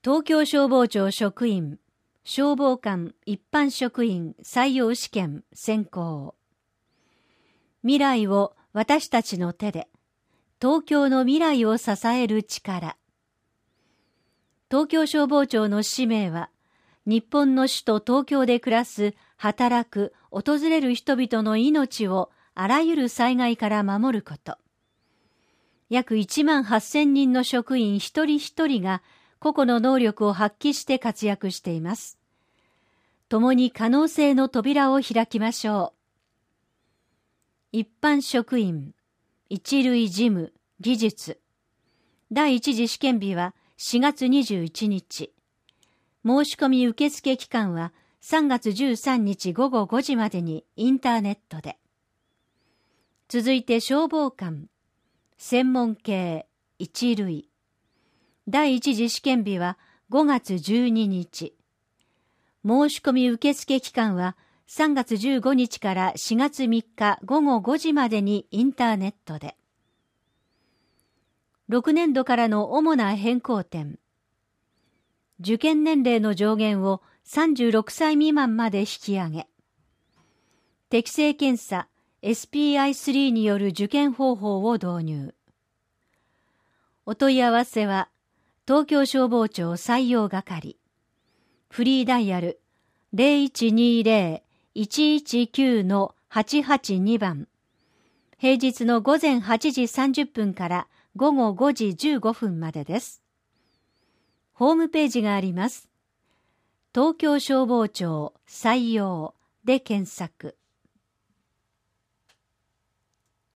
東京消防庁職員、消防官一般職員採用試験選考。未来を私たちの手で、東京の未来を支える力。東京消防庁の使命は、日本の首都東京で暮らす、働く、訪れる人々の命をあらゆる災害から守ること。約18,000人の職員一人一人が個々の能力を発揮して活躍しています。共に可能性の扉を開きましょう。一般職員、一類事務、技術。第一次試験日は4月21日。申し込み受付期間は3月13日午後5時までにインターネットで。続いて消防官、専門系、一類。第一次試験日は5月12日。申し込み受付期間は3月15日から4月3日午後5時までにインターネットで。6年度からの主な変更点。受験年齢の上限を36歳未満まで引き上げ。適性検査 SPI3 による受験方法を導入。お問い合わせは、東京消防庁採用係。フリーダイヤル 0120-119-882 番。平日の午前8時30分から午後5時15分までです。ホームページがあります。東京消防庁採用で検索。